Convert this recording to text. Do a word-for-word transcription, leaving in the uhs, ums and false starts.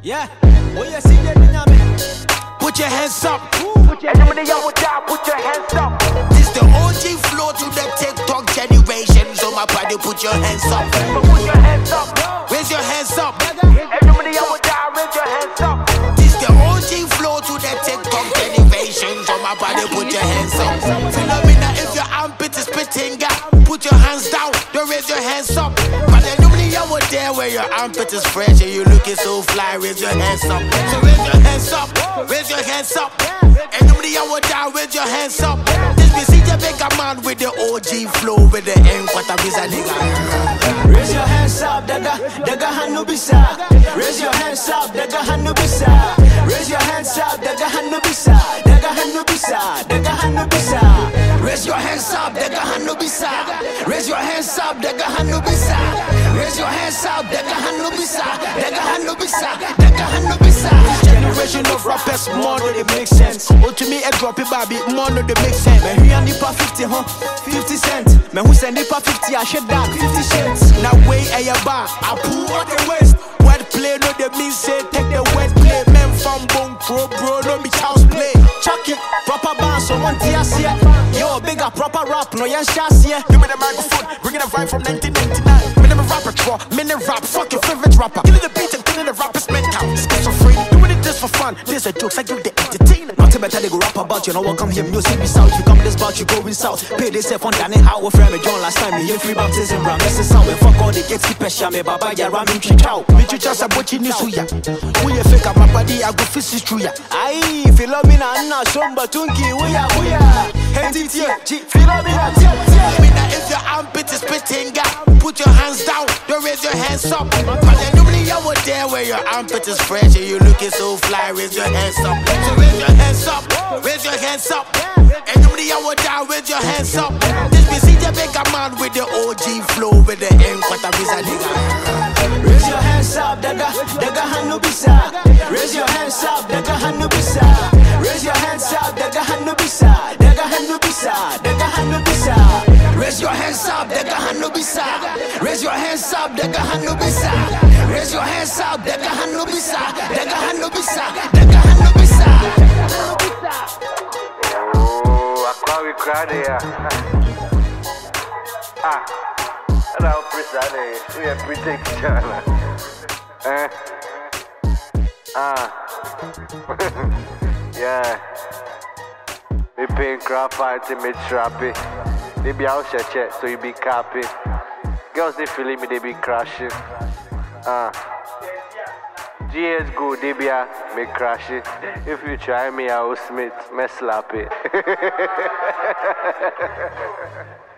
Yeah, oh yeah, see that dynamic. Put your hands up. Put your hands up. Put your hands up. This the O G flow to the TikTok generation. So my party, put your hands up. Put your hands up. Raise your hands up. Everybody out there, raise your hands up. This the O G flow to the TikTok generation. So my party, put your hands up. Phenomena, if your armpit is spitting up, put your hands down. Don't raise your hands up. But then nobody out there where your armpit is fresh and you looking so fly. Raise your hands up. So raise your hands up. Raise your hands up. And nobody out there, raise your hands up. This be C J Baker man with the O G flow with the end. What a visa nigga. Raise your hands up, daga, daga hanubisa. Raise your hands up, daga hanubisa. Raise your hands up, daga hanubisa. Daga hanubisa, daga hanubisa. Raise your hands up, daga hanubisa. Raise your hands up, daga hanubisa. Raise your hands up, daga hanubisa. Daga hanubisa, daga hanubisa. Generation of rappers, more than it makes sense. Oh, to me, a drop it, baby, more than it makes sense. Man, we are nipa fifty, huh? fifty cents. Man, who send nipa fifty, I should that fifty cents. Now way a ya bar, I pull on the west. Word play, no the mean say take the word play. Men from bone pro bro, no be child's play. Chuck it, proper band, so one tears here. Yo, bigger proper rap, no yan shots here. Give me the microphone, bringing the vibe from nineteen ninety-nine. Me never rap at all, me never rap, fuck your favorite rapper. Killing the beat and killing the rappers mental. Schizophrenia, doing it just for fun. These are jokes, I give the entertainer. Nothing better they go rap about, you know what come here, music be south. You come this bout, you going south. Pay this self on Danny Howard, friend me John last time. Me in free baptism, ram, this is sound. We fuck all the gatekeepers, shame, baba, ya ram, trick out. Me you just a butchie ni suya. Who you fake up my body, I go fist is true ya. Aye, Philomena, Anna, Somba, Tunki, we are, we are. Hey, Philomena, Philomena, if your armpit is spitting up, put your hands down, don't raise your hands up. But then nobody out there where your armpit is fresh and you looking so fly, raise your hands up. So raise your hands up, raise your hands up. And nobody out there, raise your hands up. This be C J Baker man with the O G flow with the end, what a visa nigga. Raise your hands up, daga, daga hanubisa. Raise your hands up, daga hanubisa. Raise your hands up, daga hanubisa. Daga hanubisa, daga hanubisa. Raise your hands up, daga hanubisa. Raise your hands up, daga hanubisa. Raise your hands up, daga hanubisa. Daga hanubisa, daga hanubisa. Oh, I call you crying. Ah. Now, Prisade, we are prediction. Eh? Ah. Yeah. We paying crap fighting me trappy. They be out check, so you be copy. Girls, they feeling me, they be crashing. Ah. G S good, they be a me crashing. If you try me, I will smith, me slap it.